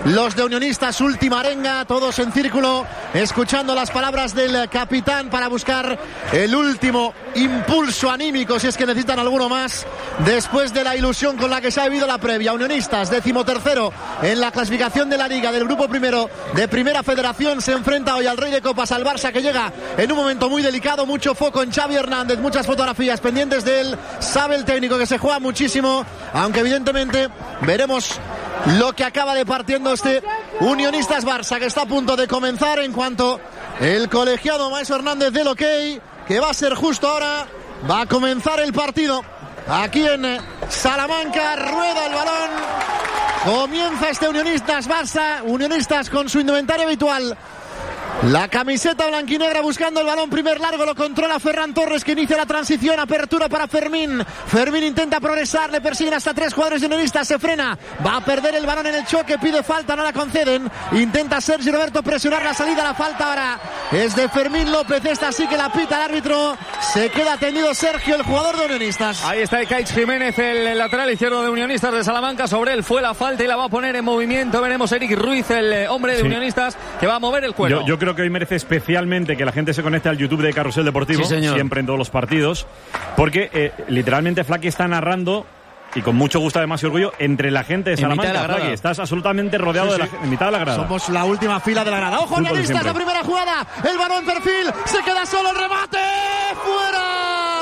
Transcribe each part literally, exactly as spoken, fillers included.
los de Unionistas. Última arenga, todos en círculo, escuchando las palabras del capitán para buscar el último impulso anímico, si es que necesitan alguno más, después de la ilusión con la que se ha vivido la previa. Unionistas, decimotercero en la clasificación de la Liga del Grupo Primero de Primera Federación, se enfrenta hoy al Rey de Copas, al Barça, que llega en un momento muy delicado, mucho foco en Xavi Hernández, muchas fotografías pendientes de él, sabe el técnico que se juega muchísimo, aunque evidentemente veremos lo que acaba departiendo este Unionistas Barça, que está a punto de comenzar en cuanto el colegiado Maestro Hernández del ok, que va a ser justo ahora. Va a comenzar el partido aquí en Salamanca, rueda el balón, comienza este Unionistas Barça, Unionistas con su indumentaria habitual, la camiseta blanquinegra, buscando el balón, primer largo, lo controla Ferran Torres, que inicia la transición, apertura para Fermín, Fermín intenta progresar, le persiguen hasta tres jugadores de Unionistas, se frena, va a perder el balón en el choque, pide falta, no la conceden, intenta Sergi Roberto presionar la salida, la falta ahora es de Fermín López, esta sí que la pita el árbitro, se queda tendido Sergio, el jugador de Unionistas. Ahí está Ikaich Jiménez, el lateral izquierdo de Unionistas de Salamanca, sobre él fue la falta y la va a poner en movimiento, veremos Eric Ruiz, el hombre de sí. Unionistas, que va a mover el cuero. Yo, yo creo que hoy merece especialmente que la gente se conecte al YouTube de Carrusel Deportivo, sí, siempre en todos los partidos, porque eh, literalmente Flaky está narrando, y con mucho gusto además y orgullo, entre la gente de Salamanca. De Flaky, estás absolutamente rodeado sí, sí. de la en mitad de la grada. Somos la última fila de la grada. ¡Ojo, Unionistas! La primera jugada, el balón en perfil, se queda solo, el remate, ¡fuera!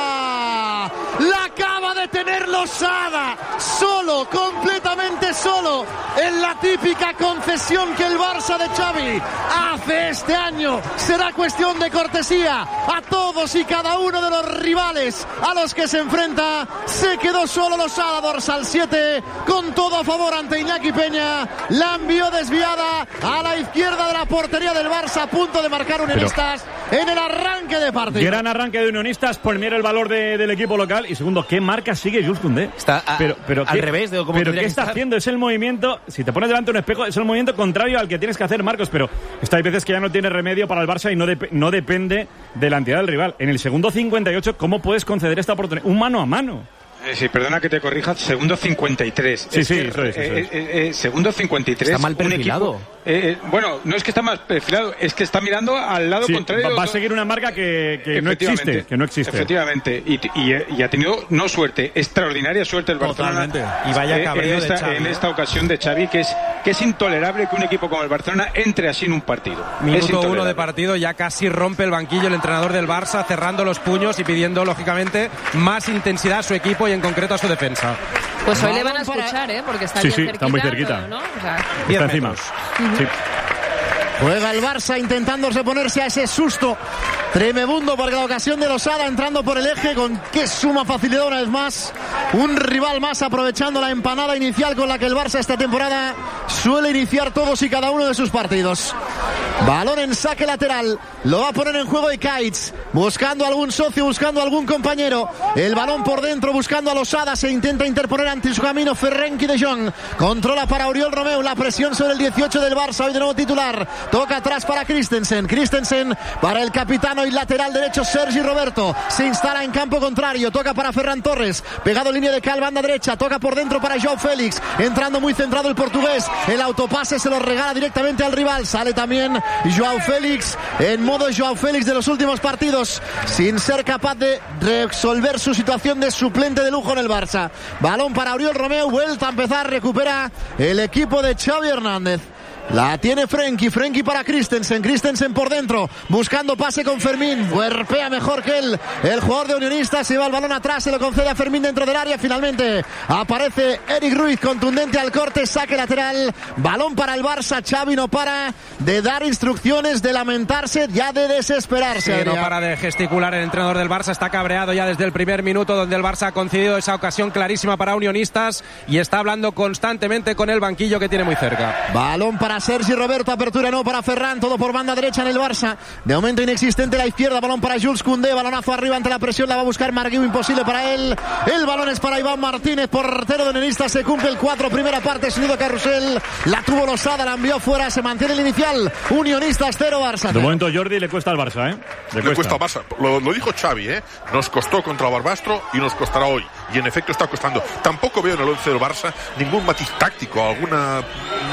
La acaba de tener Losada, solo, completamente solo, en la típica concesión que el Barça de Xavi hace este año. Será cuestión de cortesía a todos y cada uno de los rivales a los que se enfrenta. Se quedó solo Losada, dorsal siete, con todo a favor ante Iñaki Peña. La envió desviada a la izquierda de la portería del Barça, a punto de marcar Unionistas Pero, en el arranque de partido. Gran arranque de Unionistas, primero el valor de, del equipo local, y segundo, ¿qué marca sigue Jules Koundé? Está a, pero, pero, al ¿qué, revés de cómo pero ¿qué que está estar? haciendo? Es el movimiento, si te pones delante de un espejo, es el movimiento contrario al que tienes que hacer, Marcos, pero esto hay veces que ya no tiene remedio para el Barça y no, de, no depende de la entidad del rival. En el segundo cincuenta y ocho, ¿cómo puedes conceder esta oportunidad? Un mano a mano. Eh, sí, perdona que te corrija, segundo cincuenta y tres. Sí, es sí, que, eso es, eso eh, es. Eh, eh, segundo cincuenta y tres. Está mal perfilado. Un equipo, eh, bueno, no es que está mal perfilado, es que está mirando al lado sí, contrario. Va, va a seguir una marca que, que no existe, que no existe. Efectivamente, y, y, y ha tenido, no suerte, extraordinaria suerte el Barcelona. Totalmente. Y vaya cabreo en esta, de Xavi, en esta ocasión de Xavi, que es, que es intolerable que un equipo como el Barcelona entre así en un partido. Minuto uno de partido, ya casi rompe el banquillo el entrenador del Barça, cerrando los puños y pidiendo, lógicamente, más intensidad a su equipo y en concreto a su defensa. Pues hoy le van a escuchar, ¿eh? Porque está sí, bien sí, cerquita, está muy cerquita. ¿no? O sea, está encima. Uh-huh. Sí. Juega el Barça intentándose ponerse a ese susto tremebundo, porque la ocasión de Losada entrando por el eje con qué suma facilidad una vez más. Un rival más aprovechando la empanada inicial con la que el Barça esta temporada suele iniciar todos y cada uno de sus partidos. Balón en saque lateral, lo va a poner en juego Ikaich, buscando algún socio, buscando algún compañero. El balón por dentro, buscando a Losada, se intenta interponer ante su camino Frenkie de Jong. Controla para Oriol Romeu, la presión sobre el dieciocho del Barça, hoy de nuevo titular. Toca atrás para Christensen, Christensen para el capitano y lateral derecho Sergi Roberto. Se instala en campo contrario, toca para Ferran Torres, pegado en línea de cal, banda derecha, toca por dentro para João Félix, entrando muy centrado el portugués. El autopase se lo regala directamente al rival, sale también João Félix, en modo João Félix de los últimos partidos, sin ser capaz de resolver su situación de suplente de lujo en el Barça. Balón para Oriol Romeu, vuelta a empezar, recupera el equipo de Xavi Hernández. La tiene Frenkie, Frenkie para Christensen, Christensen por dentro, buscando pase con Fermín, huerpea mejor que él, el jugador de Unionistas, se va el balón atrás, se lo concede a Fermín dentro del área, finalmente aparece Eric Ruiz, contundente al corte, saque lateral, balón para el Barça. Xavi no para de dar instrucciones, de lamentarse, ya de desesperarse. Sí, no para de gesticular el entrenador del Barça, está cabreado ya desde el primer minuto donde el Barça ha concedido esa ocasión clarísima para Unionistas y está hablando constantemente con el banquillo que tiene muy cerca. Balón para Sergi Roberto, apertura no para Ferran, todo por banda derecha en el Barça, de momento inexistente la izquierda, balón para Jules Koundé, balonazo arriba ante la presión, la va a buscar Marguiu, imposible para él, el balón es para Iván Martínez, portero de Unionistas, se cumple el cuatro, primera parte, sonido Carrusel, la tuvo Losada, la envió fuera, se mantiene el inicial, Unionistas cero, Barça cero. De momento Jordi le cuesta al Barça, ¿eh? Le, le cuesta. cuesta al Barça, lo, lo dijo Xavi, ¿eh? Nos costó contra Barbastro y nos costará hoy, y en efecto está costando. Tampoco veo en el once del Barça ningún matiz táctico, alguna